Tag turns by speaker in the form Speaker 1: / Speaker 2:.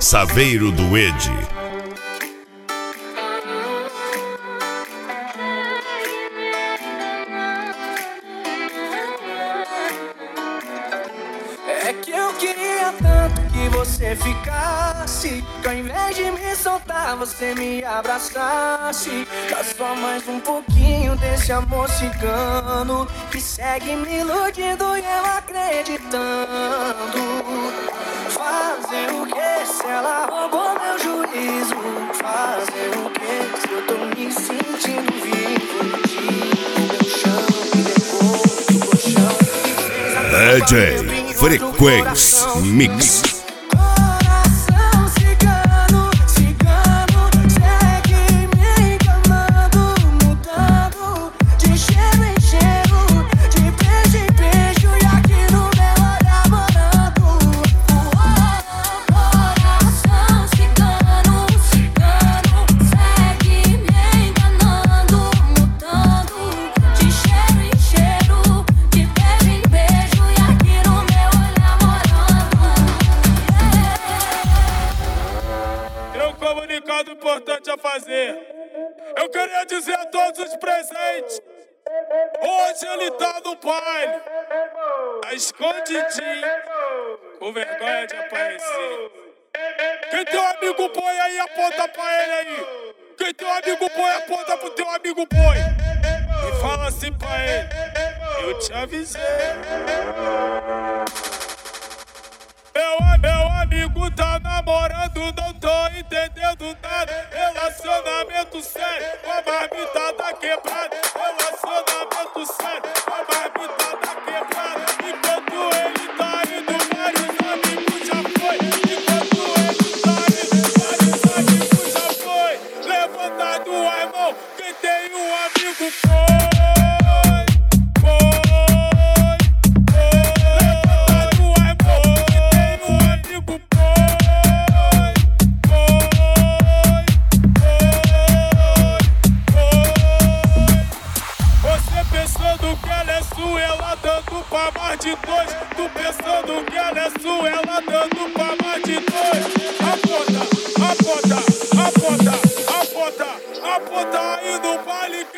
Speaker 1: Saveiro do Ed.
Speaker 2: É que eu queria tanto que você ficasse, que ao invés de me soltar você me abraçasse. Dá só mais um pouquinho desse amor cigano que segue me iludindo e eu acreditando. Fazer o que se ela roubou meu juízo? Fazer o que se eu tô me sentindo vivo? Meu chão me levou do colchão e fez a
Speaker 1: DJ Frequência Mix.
Speaker 2: Coração cigano, cigano, segue me enganando, mudando de cheiro em cheiro, de beijo em beijo e aqui no meu olhar morando. Coração cigano, cigano, segue me enganando, mudando de cheiro em cheiro, de beijo em beijo e aqui no meu olhar morando.
Speaker 3: Tem um comunicado importante a fazer. Eu queria dizer a todos os presentes: hoje ele tá no baile, tá escondidinho, com vergonha de aparecer. Quem tem um amigo boi aí, aponta pra ele aí. Quem tem um amigo boi, aponta pro teu amigo boi e fala assim pra ele: eu te avisei. Meu amigo tá namorando, não tô entendendo nada. Relacionamento sério, com a marmitada quebrada. Relacionamento sério, com a marmitada quebrada. Enquanto ele tá indo, vários amigos já foi. Enquanto ele tá indo, vários amigos já foi. Levanta a mão, quem tem um amigo foi. Pensando que ela é sua, ela dando pra mais de dois. Tu pensando que ela é sua, ela dando pra mais de dois. Aponta, aponta, aponta, aponta, aponta aí no baile